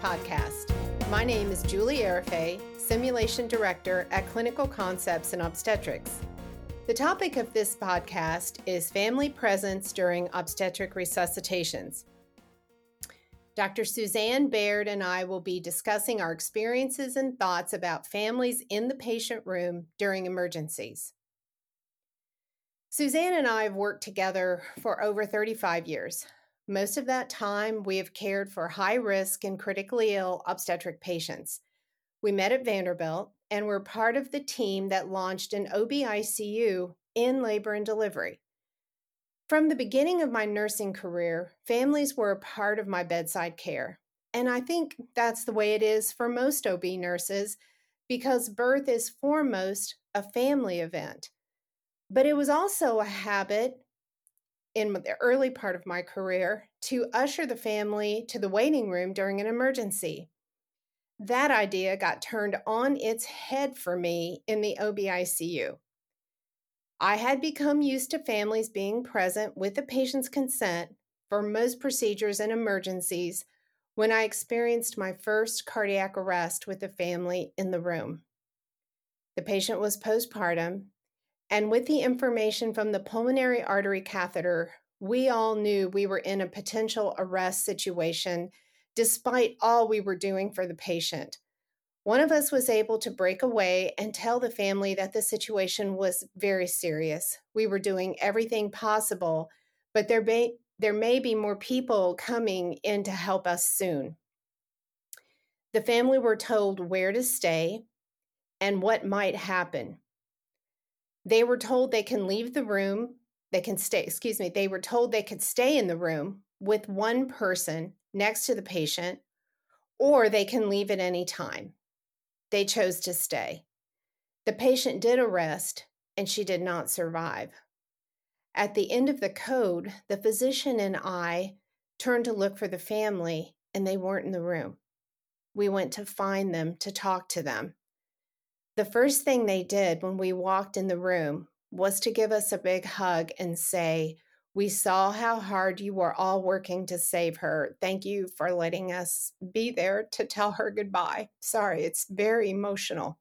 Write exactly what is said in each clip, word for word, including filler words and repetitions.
podcast. My name is Julie Arafay, Simulation Director at Clinical Concepts in Obstetrics. The topic of this podcast is family presence during obstetric resuscitations. Doctor Suzanne Baird and I will be discussing our experiences and thoughts about families in the patient room during emergencies. Suzanne and I have worked together for over thirty-five years. Most of that time, we have cared for high-risk and critically ill obstetric patients. We met at Vanderbilt and were part of the team that launched an O B I C U in labor and delivery. From the beginning of my nursing career, families were a part of my bedside care. And I think that's the way it is for most O B nurses because birth is foremost a family event. But it was also a habit in the early part of my career to usher the family to the waiting room during an emergency. That idea got turned on its head for me in the O B I C U. I had become used to families being present with the patient's consent for most procedures and emergencies when I experienced my first cardiac arrest with the family in the room. The patient was postpartum, and with the information from the pulmonary artery catheter, we all knew we were in a potential arrest situation despite all we were doing for the patient. One of us was able to break away and tell the family that the situation was very serious. We were doing everything possible, but there may, there may be more people coming in to help us soon. The family were told where to stay and what might happen. They were told they can leave the room, they can stay, excuse me, they were told they could stay in the room with one person next to the patient, or they can leave at any time. They chose to stay. The patient did arrest, and she did not survive. At the end of the code, the physician and I turned to look for the family, and they weren't in the room. We went to find them, to talk to them. The first thing they did when we walked in the room was to give us a big hug and say, "We saw how hard you were all working to save her. Thank you for letting us be there to tell her goodbye." Sorry, it's very emotional.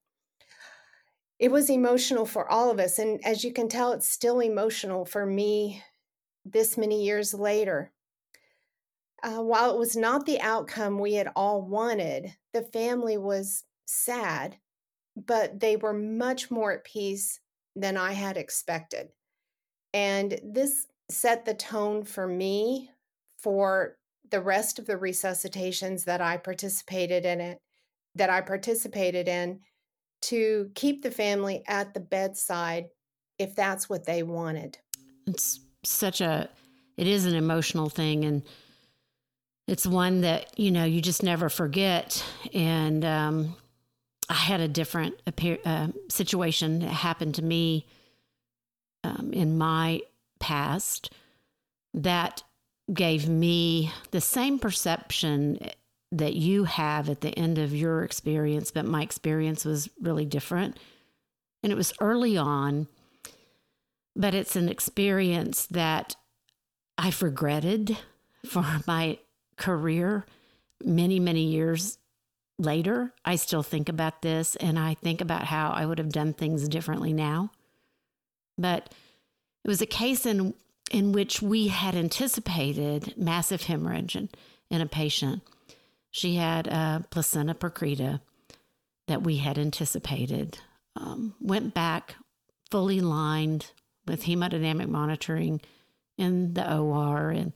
It was emotional for all of us, and as you can tell, it's still emotional for me this many years later. Uh, while it was not the outcome we had all wanted, the family was sad, but they were much more at peace than I had expected. And this set the tone for me for the rest of the resuscitations that I participated in it, that I participated in to keep the family at the bedside if that's what they wanted. It's such a, it is an emotional thing, and it's one that, you know, you just never forget. And, um, I had a different appear, uh, situation that happened to me um, in my past that gave me the same perception that you have at the end of your experience, but my experience was really different. And it was early on, but it's an experience that I've regretted for my career many, many years later. I still think about this, and I think about how I would have done things differently now. But it was a case in in which we had anticipated massive hemorrhage in, in a patient. She had a placenta precreta that we had anticipated. Um, went back fully lined with hemodynamic monitoring in the O R, and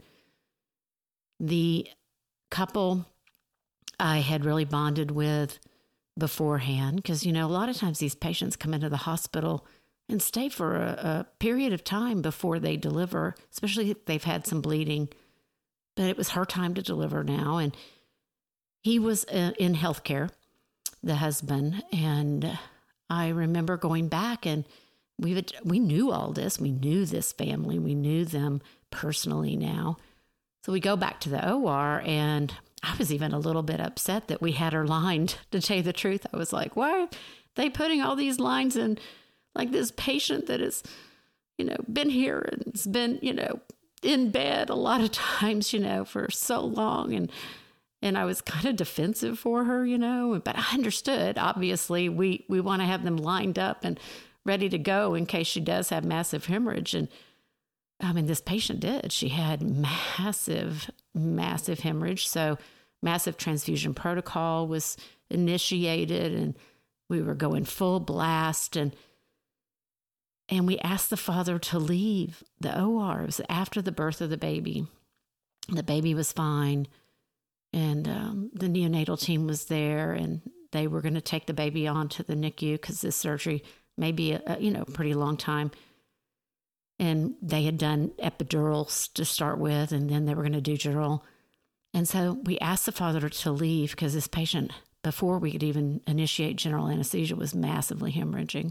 the couple I had really bonded with beforehand because, you know, a lot of times these patients come into the hospital and stay for a, a period of time before they deliver, especially if they've had some bleeding. But it was her time to deliver now, and he was uh, in healthcare, the husband, and I remember going back, and we would, we knew all this. We knew this family. We knew them personally now. So we go back to the O R, and I was even a little bit upset that we had her lined, to tell you the truth. I was like, why are they putting all these lines in, like this patient that has, you know, been here and has been, you know, in bed a lot of times, you know, for so long. And, And I was kind of defensive for her, you know, but I understood. Obviously, we, we want to have them lined up and ready to go in case she does have massive hemorrhage. And I mean, this patient did. She had massive, massive hemorrhage. So massive transfusion protocol was initiated, and we were going full blast. And and we asked the father to leave the O R. It was after the birth of the baby. The baby was fine. And um, the neonatal team was there, and they were going to take the baby on to the N I C U because this surgery may be a, a you know pretty long time. And they had done epidurals to start with, and then they were going to do general. And so we asked the father to leave because this patient, before we could even initiate general anesthesia, was massively hemorrhaging.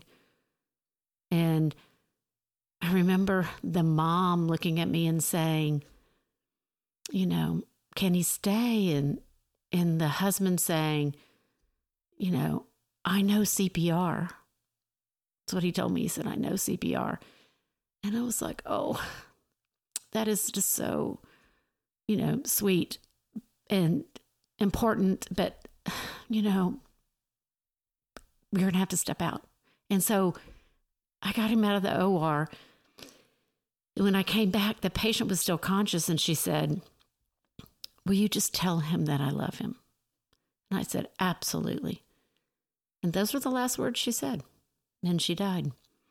And I remember the mom looking at me and saying, you know, can he stay? And and the husband saying, you know, I know C P R. That's what he told me. He said, I know C P R. And I was like, oh, that is just so, you know, sweet and important. But, you know, we're going to have to step out. And so I got him out of the O R. When I came back, the patient was still conscious, and she said, will you just tell him that I love him? And I said, absolutely. And those were the last words she said. And she died.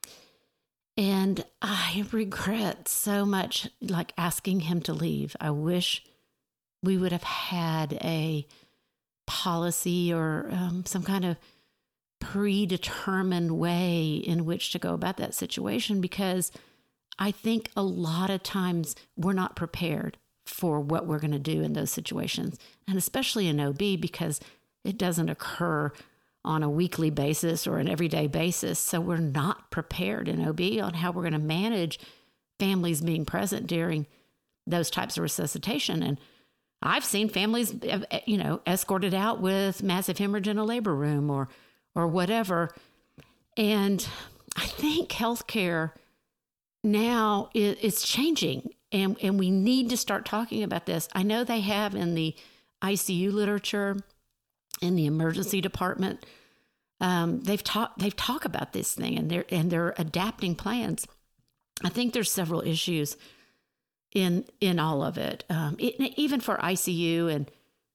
And I regret so much, like, asking him to leave. I wish we would have had a policy or um, some kind of predetermined way in which to go about that situation, because I think a lot of times we're not prepared for what we're going to do in those situations, and especially in O B, because it doesn't occur on a weekly basis or an everyday basis. So we're not prepared in O B on how we're going to manage families being present during those types of resuscitation. And I've seen families, you know, escorted out with massive hemorrhage in a labor room or, or whatever. And I think healthcare now is, is changing, and, and we need to start talking about this. I know they have in the I C U literature, in the emergency department, um, they've talked they've talked about this thing, and they're and they're adapting plans. I think there's several issues in in all of it, um, it even for I C U and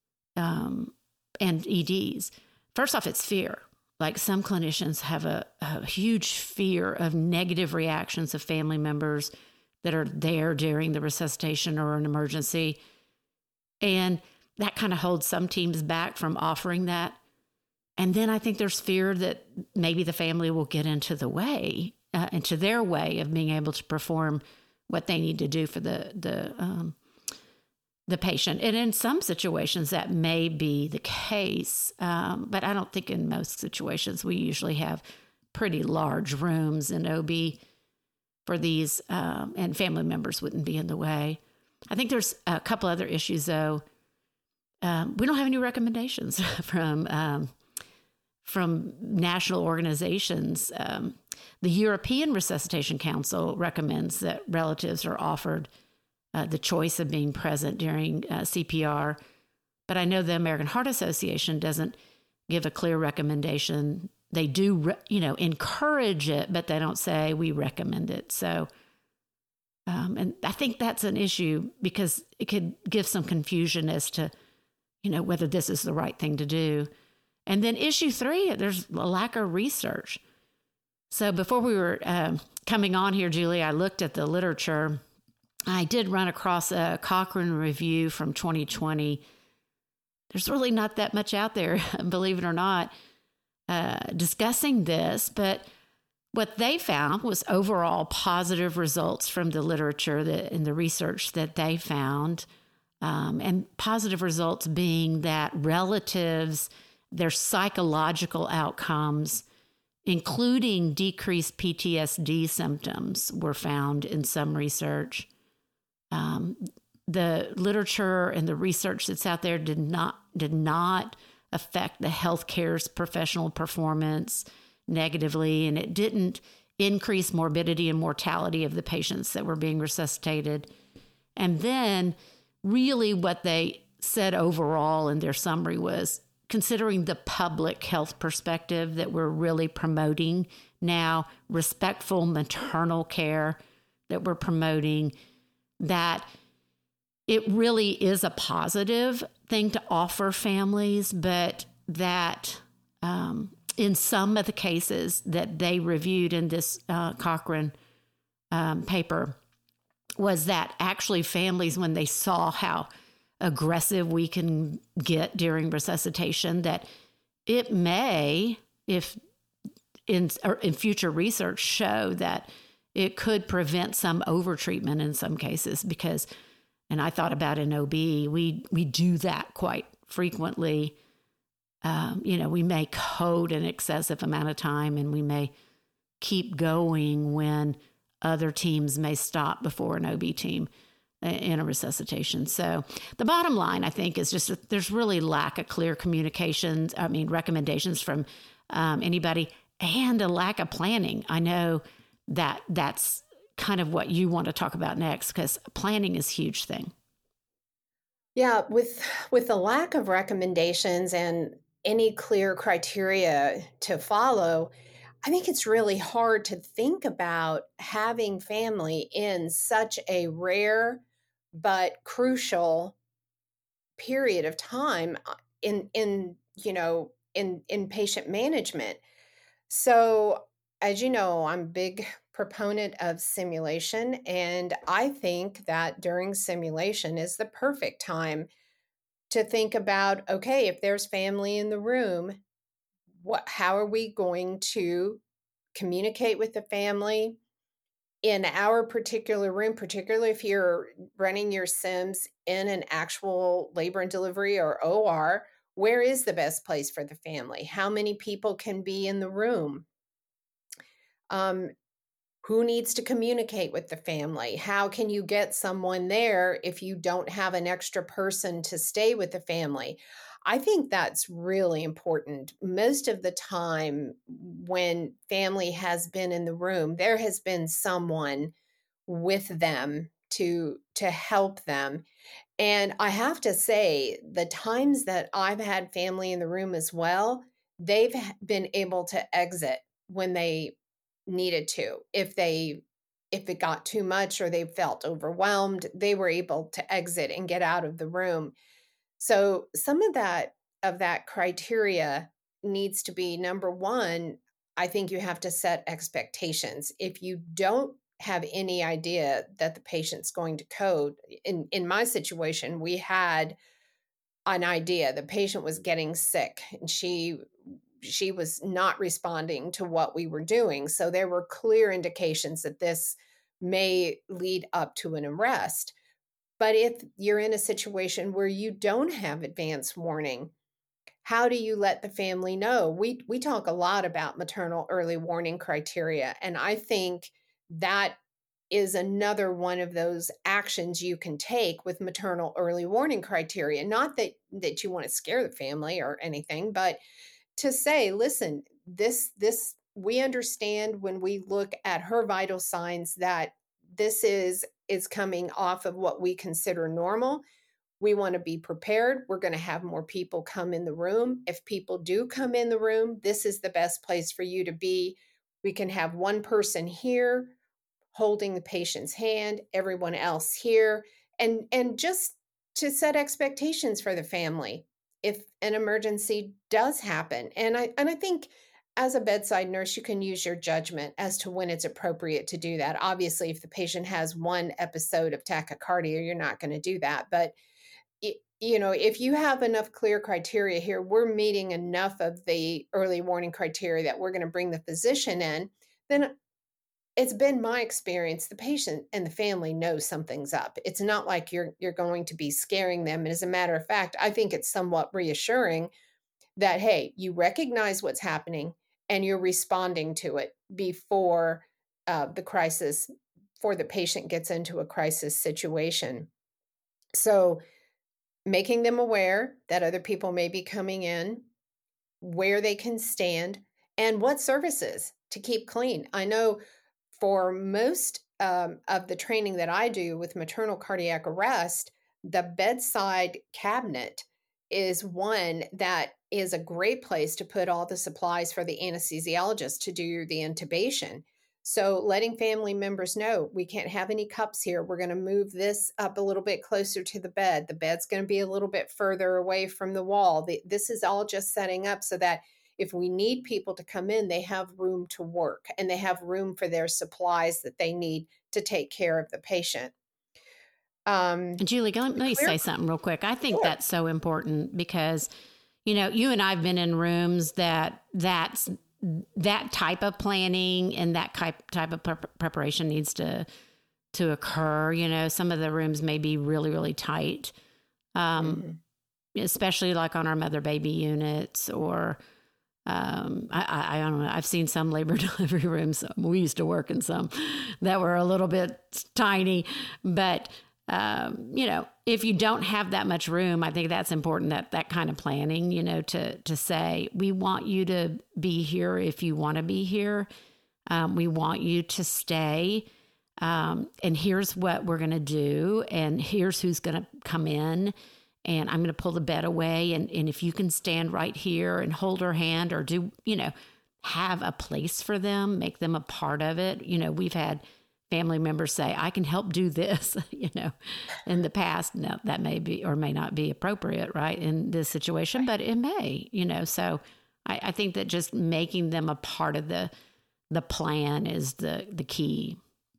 um, and E Ds. First off, it's fear. Like, some clinicians have a, a huge fear of negative reactions of family members that are there during the resuscitation or an emergency, and that kind of holds some teams back from offering that. And then I think there's fear that maybe the family will get into the way, uh, into their way of being able to perform what they need to do for the the um, the patient. And in some situations that may be the case, um, but I don't think in most situations. We usually have pretty large rooms in O B for these, um, and family members wouldn't be in the way. I think there's a couple other issues, though. Um, we don't have any recommendations from um, from national organizations. Um, the European Resuscitation Council recommends that relatives are offered uh, the choice of being present during uh, C P R, but I know the American Heart Association doesn't give a clear recommendation. They do, re- you know, encourage it, but they don't say we recommend it. So, um, and I think that's an issue because it could give some confusion as to, you know, whether this is the right thing to do. And then issue three, there's a lack of research. So before we were um, coming on here, Julie, I looked at the literature. I did run across a Cochrane review from twenty twenty. There's really not that much out there, believe it or not, uh, discussing this. But what they found was overall positive results from the literature that, and the research that they found. Um, and positive results being that relatives, their psychological outcomes, including decreased P T S D symptoms, were found in some research. Um, the literature and the research that's out there did not did not affect the healthcare's professional performance negatively, and it didn't increase morbidity and mortality of the patients that were being resuscitated. And then really what they said overall in their summary was, considering the public health perspective that we're really promoting now, respectful maternal care that we're promoting, that it really is a positive thing to offer families, but that um, in some of the cases that they reviewed in this uh, Cochrane um, paper was that actually families, when they saw how aggressive we can get during resuscitation, that it may, if in, or in future research, show that it could prevent some overtreatment in some cases. Because, and I thought about in O B, we we do that quite frequently. Um, you know, we may code an excessive amount of time, and we may keep going when other teams may stop before an O B team in a resuscitation. So the bottom line, I think, is just that there's really lack of clear communications, I mean, recommendations from um, anybody, and a lack of planning. I know that that's kind of what you want to talk about next, because planning is a huge thing. Yeah, with with the lack of recommendations and any clear criteria to follow, I think it's really hard to think about having family in such a rare but crucial period of time in in you know in in patient management. So, as you know, I'm a big proponent of simulation, and I think that during simulation is the perfect time to think about, okay, if there's family in the room, what how are we going to communicate with the family in our particular room, particularly if you're running your sims in an actual labor and delivery or O R. Where is the best place for the family? How many people can be in the room? Um, who needs to communicate with the family? How can you get someone there if you don't have an extra person to stay with the family? I think that's really important. Most of the time when family has been in the room, there has been someone with them to to help them. And I have to say, the times that I've had family in the room as well, they've been able to exit when they needed to. If they if it got too much or they felt overwhelmed, they were able to exit and get out of the room. So some of that of that criteria needs to be, number one, I think you have to set expectations. If you don't have any idea that the patient's going to code, in in my situation, we had an idea. The patient was getting sick, and she she was not responding to what we were doing. So there were clear indications that this may lead up to an arrest. But if you're in a situation where you don't have advance warning, how do you let the family know? We we talk a lot about maternal early warning criteria, and I think that is another one of those actions you can take with maternal early warning criteria. Not that that you want to scare the family or anything, but to say, listen, this this we understand when we look at her vital signs that this is is coming off of what we consider normal. We want to be prepared. We're going to have more people come in the room. If people do come in the room, this is the best place for you to be. We can have one person here holding the patient's hand, everyone else here, and and just to set expectations for the family if an emergency does happen. And I and I think as a bedside nurse, you can use your judgment as to when it's appropriate to do that. Obviously, if the patient has one episode of tachycardia, you're not going to do that. But, it, you know, if you have enough clear criteria here, we're meeting enough of the early warning criteria that we're going to bring the physician in, then it's been my experience, the patient and the family know something's up. It's not like you're you're going to be scaring them. And as a matter of fact, I think it's somewhat reassuring that, hey, you recognize what's happening and you're responding to it before uh, the crisis, before the patient gets into a crisis situation. So making them aware that other people may be coming in, where they can stand, and what services to keep clean. I know for most um, of the training that I do with maternal cardiac arrest, the bedside cabinet is one that is a great place to put all the supplies for the anesthesiologist to do the intubation. So letting family members know, we can't have any cups here. We're going to move this up a little bit closer to the bed. The bed's going to be a little bit further away from the wall. The, this is all just setting up so that if we need people to come in, they have room to work and they have room for their supplies that they need to take care of the patient. Um, Julie, let me clear- say something real quick. I think sure. that's so important because, you know, you and I have been in rooms that that's that type of planning and that type type of pre- preparation needs to to occur. You know, some of the rooms may be really, really tight, um, mm-hmm. especially like on our mother baby units or. Um, I, I, I don't know. I've seen some labor delivery rooms. We used to work in some that were a little bit tiny, but um, you know, if you don't have that much room, I think that's important. That that kind of planning, you know, to to say we want you to be here if you want to be here. Um, we want you to stay, um, and here's what we're going to do, and here's who's going to come in. And I'm going to pull the bed away. And, and if you can stand right here and hold her hand or do, you know, have a place for them, make them a part of it. You know, we've had family members say, I can help do this, you know, in the past. Now that may be or may not be appropriate, right, in this situation, but it may, you know. So I, I think that just making them a part of the the plan is the the key.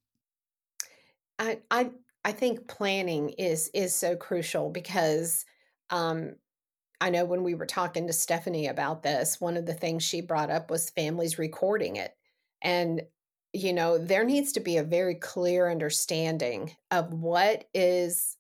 I I I think planning is is so crucial because um, I know when we were talking to Stephanie about this, one of the things she brought up was families recording it. And, you know, there needs to be a very clear understanding of what is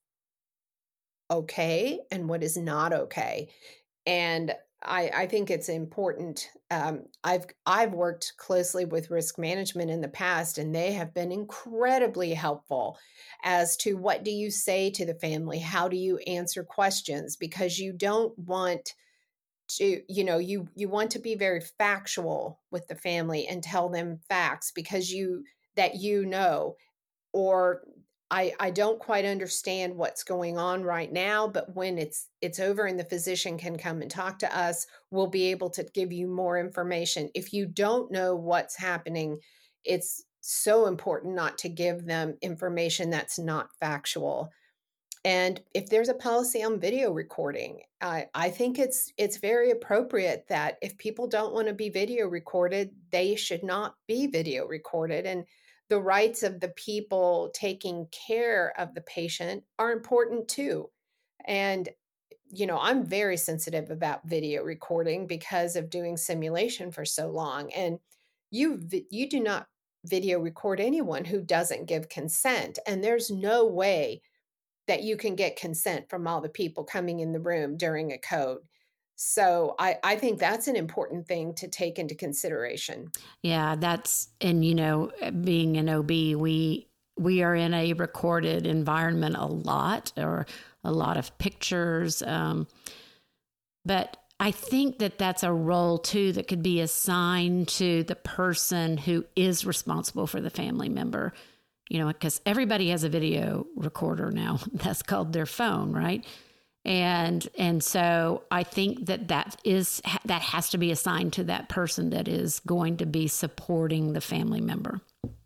okay and what is not okay. And I, I think it's important. Um, I've I've worked closely with risk management in the past, and they have been incredibly helpful as to what do you say to the family? How do you answer questions? Because you don't want to, you know, you you want to be very factual with the family and tell them facts because you that you know, or I, I don't quite understand what's going on right now, but when it's it's over and the physician can come and talk to us, we'll be able to give you more information. If you don't know what's happening, it's so important not to give them information that's not factual. And if there's a policy on video recording, I, I think it's it's very appropriate that if people don't want to be video recorded, they should not be video recorded. And the rights of the people taking care of the patient are important too. And, you know, I'm very sensitive about video recording because of doing simulation for so long. And you you do not video record anyone who doesn't give consent. And there's no way that you can get consent from all the people coming in the room during a code. So I, I think that's an important thing to take into consideration. Yeah, that's, and you know, being an O B, we we are in a recorded environment a lot, or a lot of pictures. Um, but I think that that's a role too that could be assigned to the person who is responsible for the family member. You know, because everybody has a video recorder now. That's called their phone, right? And and so I think that that is that has to be assigned to that person that is going to be supporting the family member.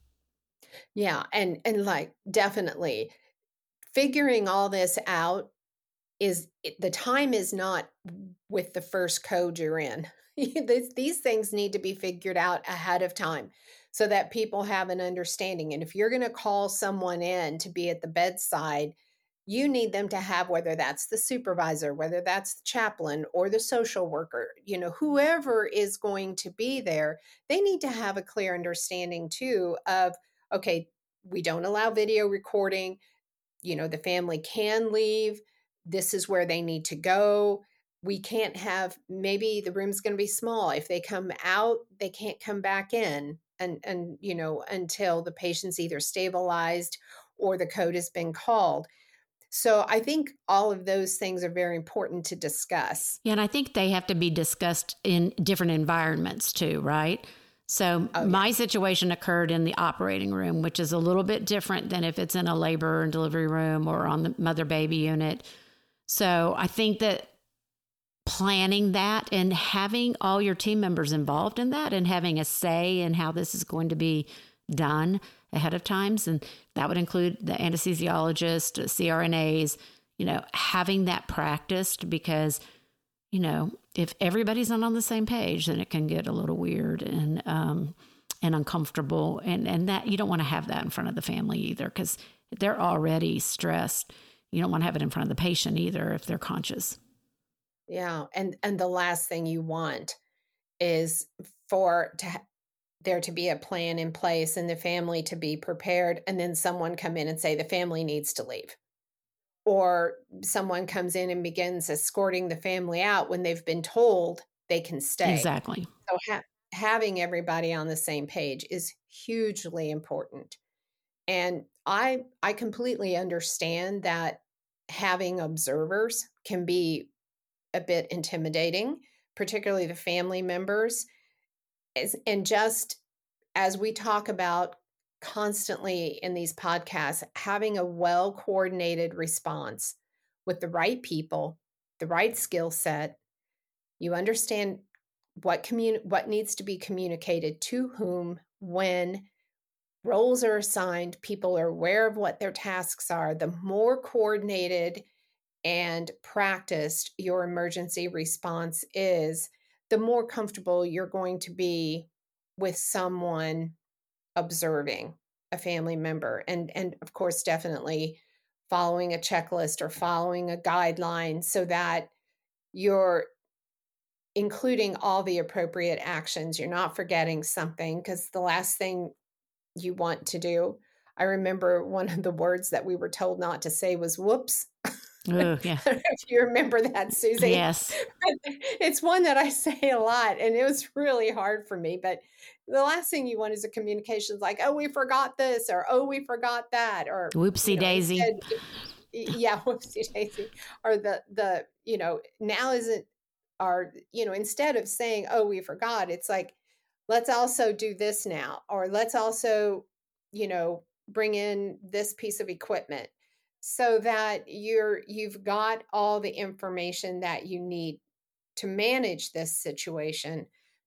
Yeah, and and like definitely figuring all this out is the time is not with the first code you're in. these, these things need to be figured out ahead of time so that people have an understanding. And if you're going to call someone in to be at the bedside, you need them to have, whether that's the supervisor, whether that's the chaplain or the social worker, you know, whoever is going to be there, they need to have a clear understanding too of, okay, we don't allow video recording. You know, the family can leave. This is where they need to go. We can't have, maybe the room's going to be small. If they come out, they can't come back in and, and, you know, until the patient's either stabilized or the code has been called. So I think all of those things are very important to discuss. Yeah, and I think they have to be discussed in different environments too, right? So oh, my yeah. situation occurred in the operating room, which is a little bit different than if it's in a labor and delivery room or on the mother baby unit. So I think that planning that and having all your team members involved in that and having a say in how this is going to be done ahead of times, and that would include the anesthesiologist, C R N As, you know, having that practiced, because, you know, if everybody's not on the same page, then it can get a little weird and um, and uncomfortable, and and that you don't want to have that in front of the family either, because they're already stressed. You don't want to have it in front of the patient either if they're conscious. Yeah, and and the last thing you want is for to ha- there to be a plan in place and the family to be prepared, and then someone come in and say the family needs to leave, or someone comes in and begins escorting the family out when they've been told they can stay. Exactly. So ha- having everybody on the same page is hugely important. And I I completely understand that having observers can be a bit intimidating, particularly the family members. As, and just as we talk about constantly in these podcasts, having a well-coordinated response with the right people, the right skill set, you understand what commun- what needs to be communicated to whom, when, roles are assigned, people are aware of what their tasks are. The more coordinated and practiced your emergency response is, the more comfortable you're going to be with someone observing a family member. And, and of course, definitely following a checklist or following a guideline so that you're including all the appropriate actions. You're not forgetting something, because the last thing you want to do, I remember one of the words that we were told not to say was whoops. Ooh, yeah. I don't know if you remember that, Susie. Yes. It's one that I say a lot, and it was really hard for me. But the last thing you want is a communication like, oh, we forgot this, or oh, we forgot that, or whoopsie you know, daisy. Instead, yeah, whoopsie daisy. Or the, the, you know, now isn't our, you know, instead of saying, oh, we forgot, it's like, let's also do this now, or let's also, you know, bring in this piece of equipment, so that you're, you've got all the information that you need to manage this situation.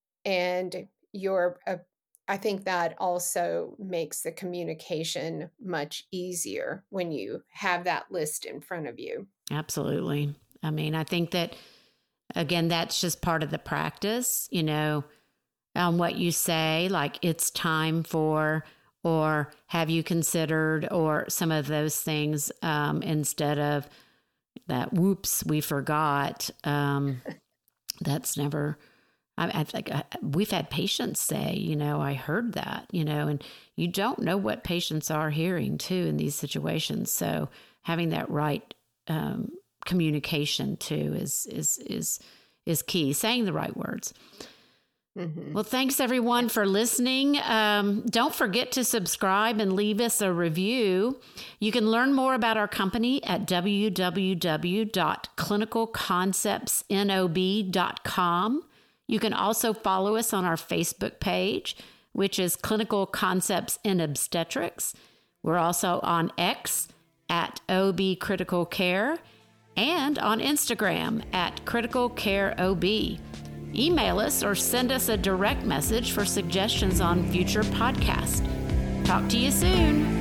And you're, uh, I think that also makes the communication much easier when you have that list in front of you. Absolutely. I mean, I think that, again, that's just part of the practice, you know, um, what you say, like it's time for, or have you considered, or some of those things, um, instead of that, whoops, we forgot. Um, that's never, I, I think uh, we've had patients say, you know, I heard that, you know, and you don't know what patients are hearing too in these situations. So having that right um, communication too is, is, is, is key. Saying the right words. Mm-hmm. Well, thanks everyone for listening. Um, don't forget to subscribe and leave us a review. You can learn more about our company at w w w dot clinical concepts nob dot com. You can also follow us on our Facebook page, which is Clinical Concepts in Obstetrics. We're also on X at O B Critical Care and on Instagram at Critical Care O B. Email us or send us a direct message for suggestions on future podcasts. Talk to you soon.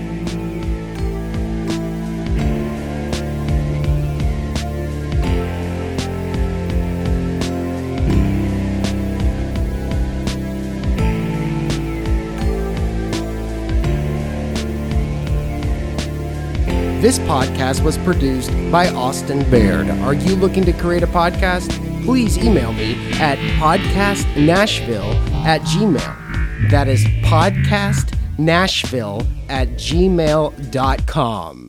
This podcast was produced by Austin Baird. Are you looking to create a podcast? Please email me at podcastnashville at gmail. That is podcastnashville at gmail dot com.